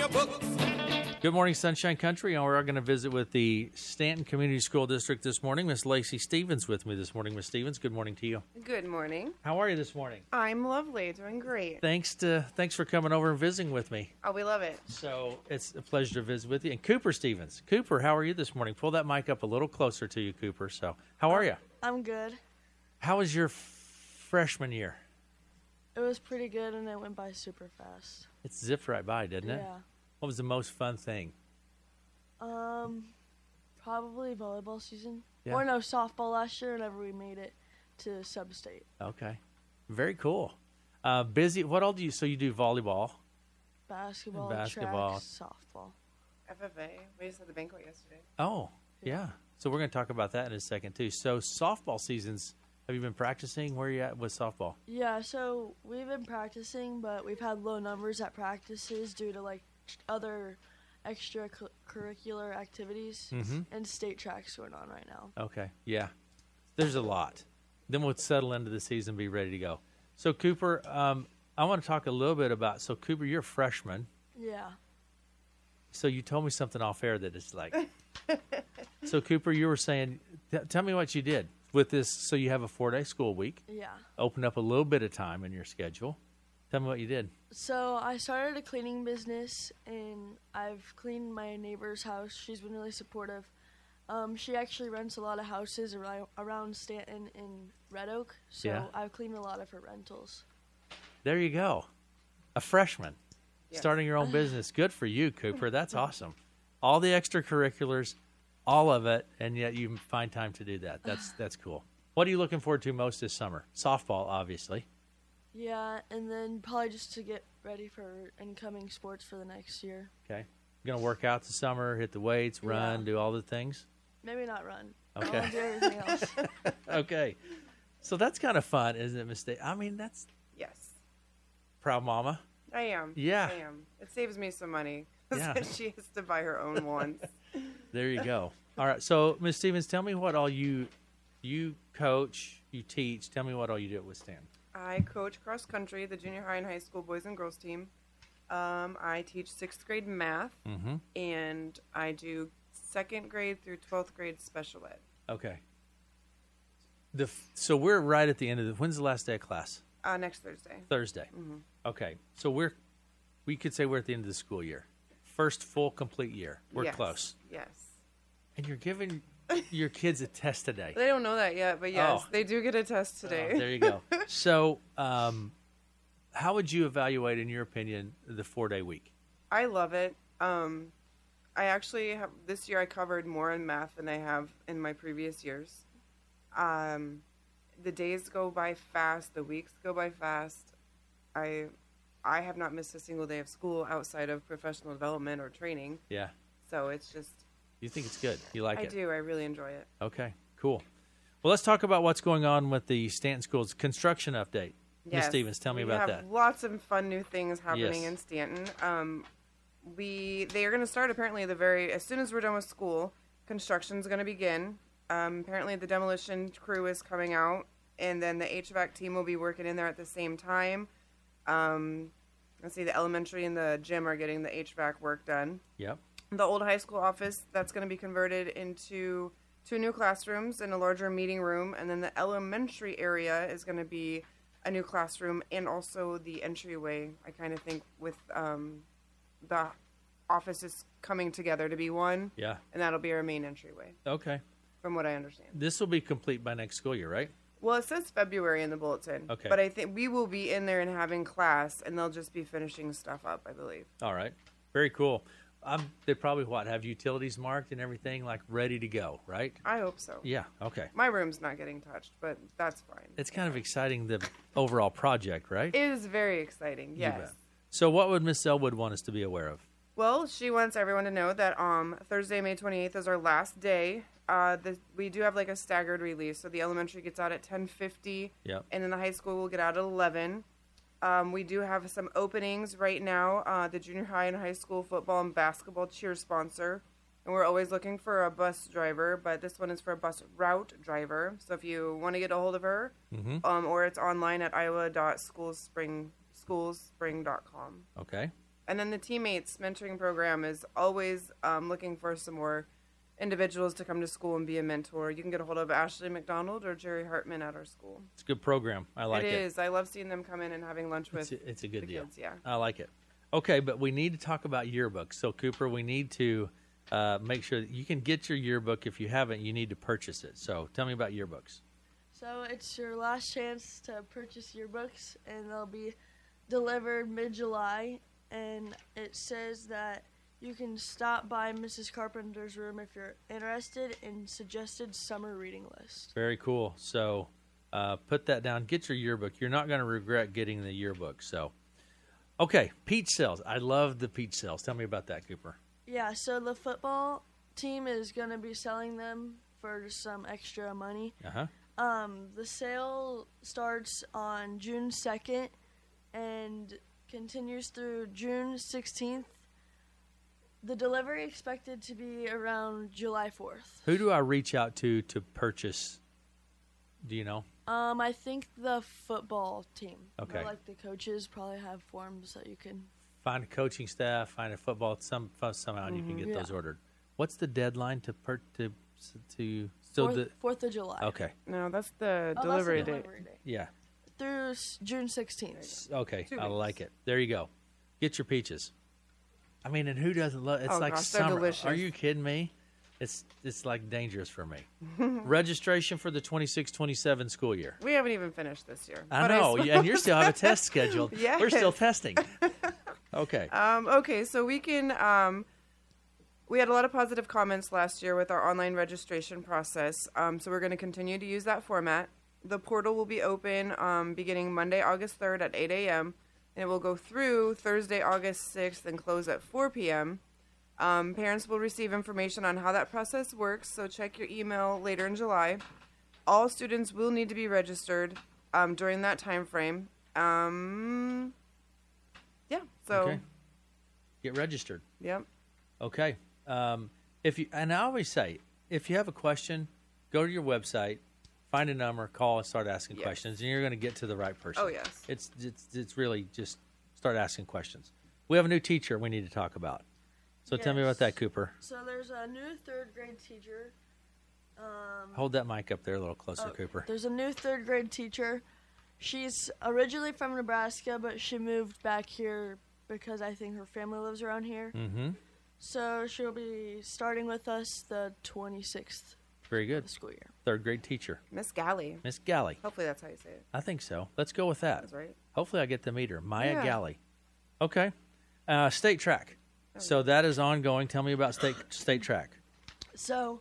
your books. Good morning, Sunshine Country. And we're going to visit with the Stanton Community School District this morning. Miss Lacey Stevens with me this morning. Miss Stevens, good morning to you. Good morning. How are you this morning? I'm lovely, doing great. Thanks for coming over and visiting with me. Oh, we love it. So it's a pleasure to visit with you. And Cooper Stevens. Cooper, how are you this morning? Pull that mic up a little closer to you, Cooper. So how are you? I'm good. How was your freshman year? It was pretty good, and it went by super fast. It zipped right by, didn't it? Yeah. What was the most fun thing? Probably volleyball season. Yeah. Or no, softball last year whenever we made it to sub-state. Okay. Very cool. Busy. What all do you, so you do volleyball? Basketball, Basketball. track, softball. FFA. We just had the banquet yesterday. Oh, yeah. So we're going to talk about that in a second, too. So softball seasons, have you been practicing? Where are you at with softball? Yeah, so we've been practicing, but we've had low numbers at practices due to, like, other extracurricular activities and state tracks going on right now. Okay. Yeah. There's a lot. Then we'll settle into the season and be ready to go. So, Cooper, I want to talk a little bit about, so, Cooper, you're a freshman. Yeah. So you told me something off air that it's like. So, Cooper, you were saying, tell me what you did with this. So you have a 4-day school week. Yeah. Open up a little bit of time in your schedule. Tell me what you did. So I started a cleaning business, and I've cleaned my neighbor's house. She's been really supportive. She actually rents a lot of houses around Stanton and Red Oak, so Yeah. I've cleaned a lot of her rentals. There you go. A freshman. Yes. Starting your own business. Good for you, Cooper. That's awesome. All the extracurriculars, all of it, and yet you find time to do that. That's cool. What are you looking forward to most this summer? Softball, obviously. Yeah, and then probably just to get ready for incoming sports for the next year. Okay. You're going to work out this summer, hit the weights, run, Yeah. do all the things? Maybe not run. Okay. I'll do everything else. Okay. So that's kind of fun, isn't it, Miss Day? I mean, that's Yes. proud mama. I am. Yeah. I am. It saves me some money. Yeah. She has to buy her own ones. There you go. All right. So, Miss Stevens, tell me what all you coach, you teach. Tell me what all you do at Stanton. I coach cross country, the junior high and high school boys and girls team. I teach 6th grade math, and I do 2nd grade through 12th grade special ed. Okay. So we're right at the end of the. When's the last day of class? Next Thursday. Thursday. Okay. So we could say we're at the end of the school year. First full complete year. We're Yes. close. Yes. And you're giving your kids a test today. They don't know that yet, but yes, Oh. they do get a test today. Oh, there you go. So, how would you evaluate, in your opinion, the 4-day week? I love it. I actually have this year. I covered more in math than I have in my previous years. The days go by fast. The weeks go by fast. I have not missed a single day of school outside of professional development or training. Yeah. So it's just. You think it's good? You like I it? do. I really enjoy it. Okay, cool. Well, let's talk about what's going on with the Stanton Schools construction update. Ms. Yes. Stevens, tell me We about have that. lots of fun new things happening Yes. in Stanton. They are going to start apparently as soon as we're done with school. Construction's going to begin. Apparently the demolition crew is coming out, and then the HVAC team will be working in there at the same time. Let's see, the elementary and the gym are getting the HVAC work done. Yep. The old high school office, that's going to be converted into 2 new classrooms and a larger meeting room, and then the elementary area is going to be a new classroom and also the entryway. I kind of think with the offices coming together to be one, Yeah. and that'll be our main entryway, Okay. from what I understand. This will be complete by next school year, right? Well, it says February in the bulletin, Okay. but I think we will be in there and having class, and they'll just be finishing stuff up, I believe. All right. Very cool. They probably have utilities marked and everything like ready to go, right? I hope so. Yeah. Okay. My room's not getting touched, but that's fine. It's kind of exciting, the overall project, right? It is very exciting, You bet. yes. So what would Miss Elwood want us to be aware of? Well, she wants everyone to know that Thursday, May 28th is our last day. We do have like a staggered release, so the elementary gets out at 10:50, Yep. and then the high school will get out at 11. We do have some openings right now. The junior high and high school football and basketball cheer sponsor, and we're always looking for a bus driver, but this one is for a bus route driver. So if you want to get a hold of her, or it's online at iowa.schoolspring.com. Okay. And then the Teammates mentoring program is always looking for some more individuals to come to school and be a mentor. You can get a hold of Ashley McDonald or Jerry Hartman at our school. It's a good program. I like it. It is. I love seeing them come in and having lunch with It's a good the deal. kids, yeah. I like it. Okay, but we need to talk about yearbooks. So, Cooper, we need to make sure that you can get your yearbook. If you haven't, you need to purchase it. So tell me about yearbooks. So it's your last chance to purchase yearbooks, and they'll be delivered mid-July. And it says that you can stop by Mrs. Carpenter's room if you're interested in suggested summer reading list. Very cool. So put that down. Get your yearbook. You're not going to regret getting the yearbook. So, okay, peach sales. I love the peach sales. Tell me about that, Cooper. Yeah, so the football team is going to be selling them for some extra money. Uh-huh. The sale starts on June 2nd and continues through June 16th. The delivery expected to be around July 4th. Who do I reach out to purchase? Do you know? I think the football team. Okay. Like the coaches probably have forms that you can. Find a coaching staff, find a football, somehow you can get those ordered. What's the deadline to still 4th of July. Okay. No, that's the Oh, delivery that's the date. delivery date. Yeah. Through June 16th. Okay. 2 I weeks. like it. There you go. Get your peaches. I mean, and who doesn't love? It's Oh, like gosh, they're summer. delicious. Are you kidding me? It's like dangerous for me. Registration for the 26-27 school year. We haven't even finished this year. I but know, and you still have a test scheduled. Yes. We're still testing. Okay. Okay, so we can. We had a lot of positive comments last year with our online registration process, so we're going to continue to use that format. The portal will be open beginning Monday, August 3rd at 8 a.m., and it will go through Thursday, August 6th, and close at 4 p.m. Parents will receive information on how that process works, so check your email later in July. All students will need to be registered during that time frame. Yeah, so, Okay. Get registered. yep. Okay. If you, and I always say, if you have a question, go to your website, find a number, call, and start asking Yes. questions, and you're going to get to the right person. Oh, yes. It's really just start asking questions. We have a new teacher we need to talk about. So tell me about Yes. that, Cooper. So there's a new 3rd grade teacher. Hold that mic up there a little closer, Cooper. There's a new 3rd grade teacher. She's originally from Nebraska, but she moved back here because I think her family lives around here. Mm-hmm. So she'll be starting with us the 26th Very of good. the school year. 3rd grade teacher, Miss Galley. Miss Galley. Hopefully that's how you say it. I think so. Let's go with that. That's right. Hopefully I get to meet her. Maya Yeah. Galley. Okay. State track. So that is ongoing. Tell me about state track. So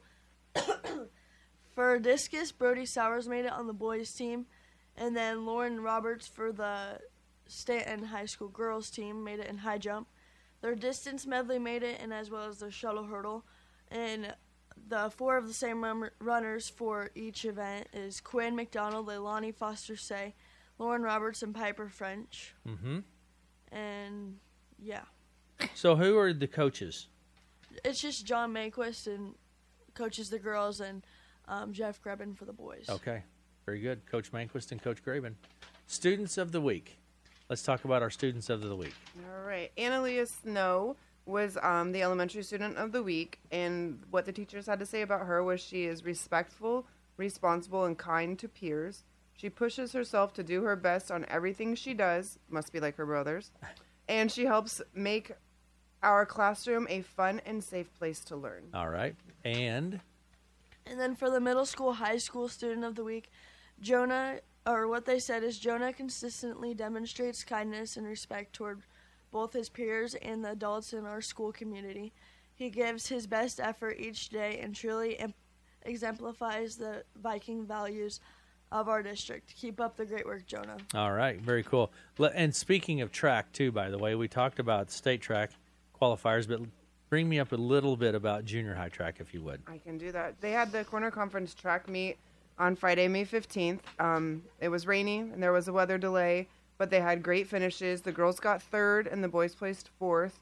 for discus, Brody Sowers made it on the boys team, and then Lauren Roberts for the Stanton High School girls team made it in high jump. Their distance medley made it, and as well as their shuttle hurdle. And the 4 of the same runners for each event is Quinn McDonald, Leilani Foster Say, Lauren Roberts, and Piper French. Mm-hmm. And yeah, So who are the coaches? it's just John Manquist and coaches the girls, and Jeff Grebin for the boys. Okay. Very good. Coach Manquist and Coach Graben. Students of the week. Let's talk about our students of the week. All right. Annalea Snow was the elementary student of the week, and what the teachers had to say about her was she is respectful, responsible, and kind to peers. She pushes herself to do her best on everything she does, must be like her brothers, and she helps make our classroom a fun and safe place to learn. All right. And And then for the middle school, high school student of the week, Jonah, or what they said is Jonah consistently demonstrates kindness and respect toward both his peers and the adults in our school community. He gives his best effort each day and truly exemplifies the Viking values of our district. Keep up the great work, Jonah. all right. Very cool. And speaking of track, too, by the way, we talked about state track qualifiers, but bring me up a little bit about junior high track, if you would. I can do that. They had the corner conference track meet on Friday, May 15th. It was rainy and there was a weather delay, but they had great finishes. The girls got 3rd and the boys placed 4th.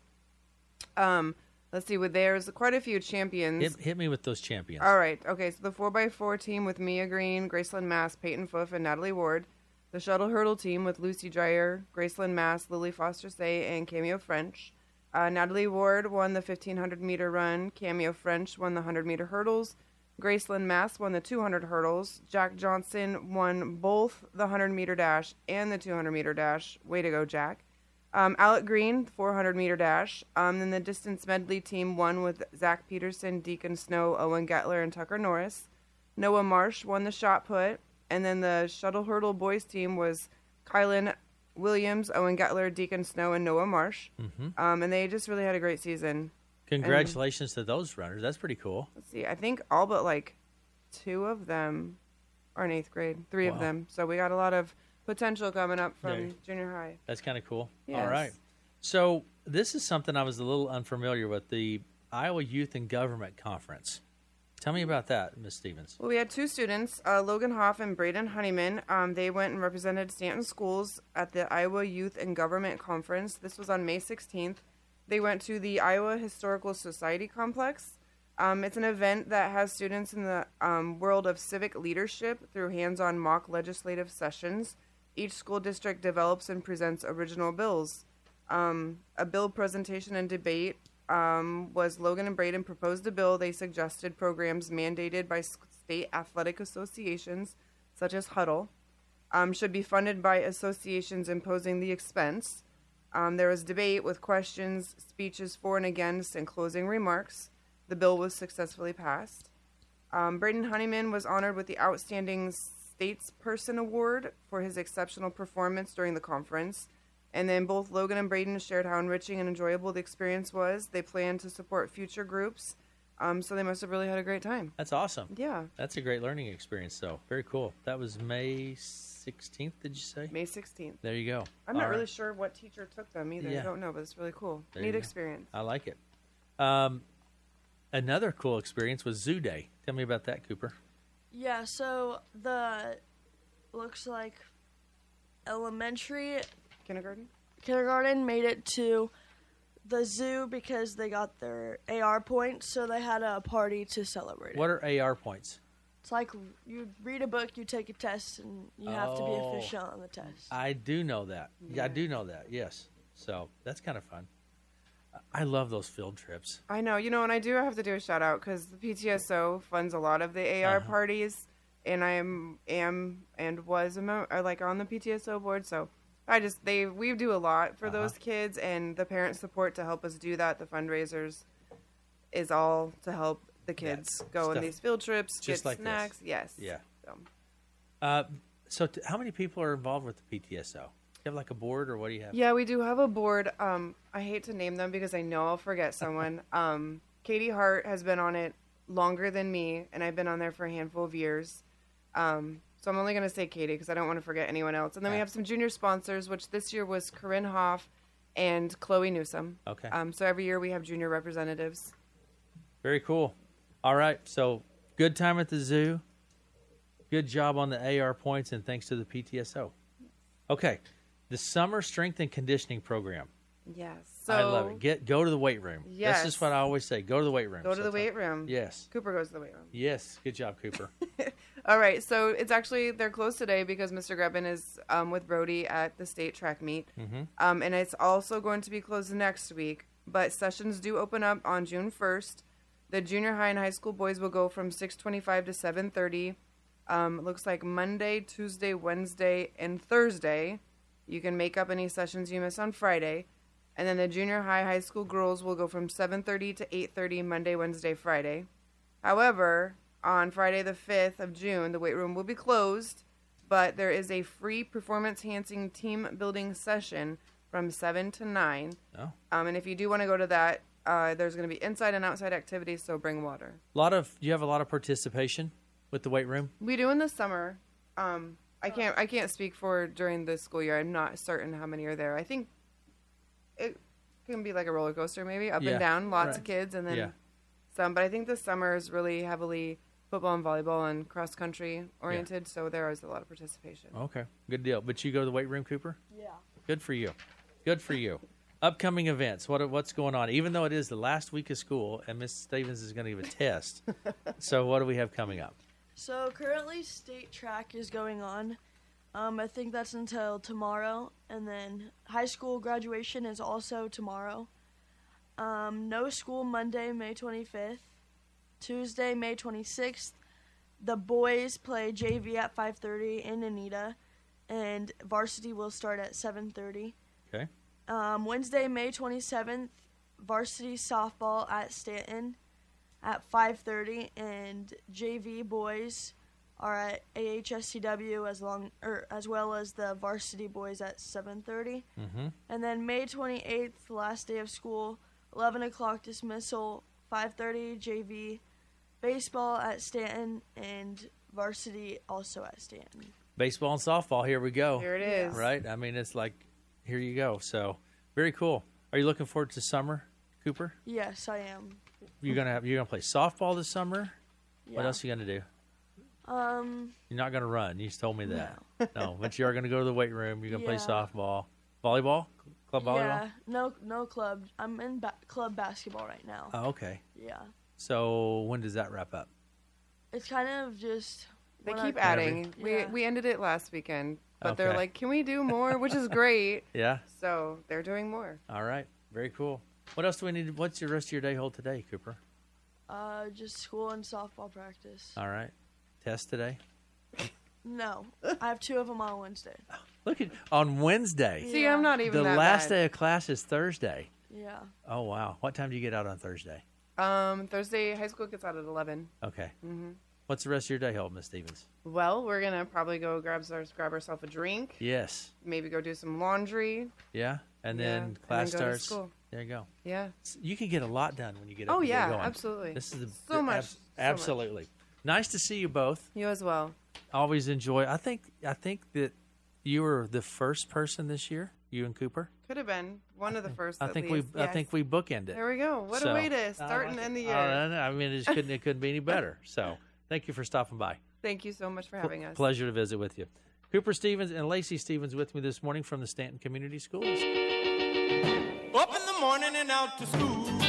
Let's see, there's quite a few champions. Hit me with those champions. All right. Okay, so the 4x4 team with Mia Green, Graceland Mass, Peyton Foof, and Natalie Ward. The shuttle hurdle team with Lucy Dreyer, Gracelyn Mass, Lily Foster Say, and Cameo French. Natalie Ward won the 1,500 meter run. Cameo French won the 100 meter hurdles. Gracelyn Mass won the 200 hurdles. Jack Johnson won both the 100 meter dash and the 200 meter dash. Way to go, Jack. Alec Green, 400 meter dash. Then the distance medley team won with Zach Peterson, Deacon Snow, Owen Gettler, and Tucker Norris. Noah Marsh won the shot put. And then the shuttle hurdle boys team was Kylan Williams, Owen Gettler, Deacon Snow, and Noah Marsh. And they just really had a great season. Congratulations to those runners. That's pretty cool. Let's see. I think all but like 2 of them are in 8th grade. 3 of them. So we got a lot of potential coming up from junior high. That's kind of cool. Yes. All right. So this is something I was a little unfamiliar with, the Iowa Youth and Government Conference. Tell me about that, Ms. Stevens. Well, we had 2 students, Logan Hoff and Braden Honeyman. They went and represented Stanton Schools at the Iowa Youth and Government Conference. This was on May 16th. They went to the Iowa Historical Society Complex. It's an event that has students in the world of civic leadership through hands-on mock legislative sessions. Each school district develops and presents original bills. A bill presentation and debate was Logan and Braden proposed a bill. They suggested programs mandated by state athletic associations, such as Huddle, should be funded by associations imposing the expense. There was debate with questions, speeches for and against, and closing remarks. The bill was successfully passed. Braden Honeyman was honored with the Outstanding Statesperson Award for his exceptional performance during the conference. And then both Logan and Braden shared how enriching and enjoyable the experience was. They plan to support future groups, so they must have really had a great time. That's awesome. Yeah. That's a great learning experience, though. Very cool. That was May 16th, did you say? May 16th. There you go. I'm not really sure what teacher took them either. Yeah. I don't know, but it's really cool. There Neat you go. experience. I like it. Another cool experience was Zoo Day. Tell me about that, Cooper. Yeah, so the looks like elementary kindergarten made it to the zoo because they got their AR points, so they had a party to celebrate it. What are AR points? It's like you read a book, you take a test, and you have to be efficient on the test. I do know that. Yeah, I do know that, yes. So that's kind of fun. I love those field trips. I know. You know, and I do have to do a shout out because the PTSO funds a lot of the AR parties, and I am and was on the PTSO board, so we do a lot for those kids, and the parent support to help us do that. The fundraisers is all to help the kids go on these field trips, just get like snacks. this. Yes. Yeah. So how many people are involved with the PTSO? Do you have like a board, or what do you have? Yeah, we do have a board. I hate to name them because I know I'll forget someone. Katie Hart has been on it longer than me, and I've been on there for a handful of years. So I'm only going to say Katie because I don't want to forget anyone else. And then we have some junior sponsors, which this year was Corinne Hoff and Chloe Newsom. Okay. So every year we have junior representatives. Very cool. All right. So good time at the zoo. Good job on the AR points, and thanks to the PTSO. Okay. The Summer Strength and Conditioning Program. Yes. So I love it. Go to the weight room. Yes. That's just what I always say. Go to the weight room. Go to the weight room. Yes. Cooper goes to the weight room. Yes. Good job, Cooper. All right. So it's actually, they're closed today because Mr. Grebin is with Brody at the state track meet. Mm-hmm. And it's also going to be closed next week. But sessions do open up on June 1st. The junior high and high school boys will go from 6:25 to 7:30. It looks like Monday, Tuesday, Wednesday, and Thursday. You can make up any sessions you miss on Friday. And then the junior high school girls will go from 7:30 to 8:30 Monday, Wednesday, Friday. However, on Friday the 5th of June, the weight room will be closed, but there is a free performance-enhancing team building session from 7 to 9. Oh. And if you do want to go to that, there's going to be inside and outside activities, so bring water. Do you have a lot of participation with the weight room? We do in the summer. I can't speak for during the school year. I'm not certain how many are there. I think it can be like a roller coaster, maybe up and down, lots of kids, and then some. But I think the summer is really heavily football and volleyball and cross country oriented, so there is a lot of participation. Okay, good deal. But you go to the weight room, Cooper? Yeah. Good for you. Good for you. Upcoming events. What's going on? Even though it is the last week of school, and Miss Stevens is going to give a test. So what do we have coming up? So currently state track is going on. I think that's until tomorrow, and then high school graduation is also tomorrow. No school Monday, May 25th. Tuesday, May 26th. The boys play JV at 5:30 in Anita, and varsity will start at 7:30. Okay. Wednesday, May 27th, varsity softball at Stanton at 5:30, and JV boys are at AHSCW as well as the varsity boys at 7:30. Mm-hmm. And then May 28th, the last day of school, 11 o'clock dismissal, 5:30 JV, baseball at Stanton, and varsity also at Stanton. Baseball and softball, here we go. Here it is. Right? I mean, it's like, here you go. So, very cool. Are you looking forward to summer, Cooper? Yes, I am. You're gonna play softball this summer? Yeah. What else are you gonna do? You're not gonna run. You just told me that. No, but you are gonna go to the weight room. You're gonna play Yeah. softball, volleyball, club volleyball. Yeah, no club. I'm in club basketball right now. Oh, okay. Yeah, So when does that wrap up? it's kind of just They when keep I- adding. Yeah. We ended it last weekend, but they're Okay. like, can we do more? Which is great. Yeah. So they're doing more. All right. Very cool. What else do we need? What's your rest of your day hold today, Cooper? just school and softball practice. All right. Test today. No, I have 2 of them on Wednesday. Look at on Wednesday. See, Yeah. I'm not even The that last bad. day of class is Thursday. Yeah. Oh wow. What time do you get out on Thursday? Thursday, high school gets out at 11. Okay. Mm-hmm. What's the rest of your day hold, Miss Stevens? Well, we're going to probably go grab ourselves a drink, Yes. maybe go do some laundry. Yeah. And Yeah, then and class then go to starts. school. There you go. Yeah. You can get a lot done when you get up. Oh, and get yeah, going. absolutely. This is So much, so much. absolutely. Nice to see you both. You as well. Always enjoy. I think that you were the first person this year. You and Cooper. Could have been one of the first. I at think least. I think we bookended it. There we go. What So- a way to start and end the year. I mean, it couldn't be any better. So, thank you for stopping by. Thank you so much for having us. Pleasure to visit with you. Cooper Stevens and Lacey Stevens with me this morning from the Stanton Community Schools. Up in the morning and out to school.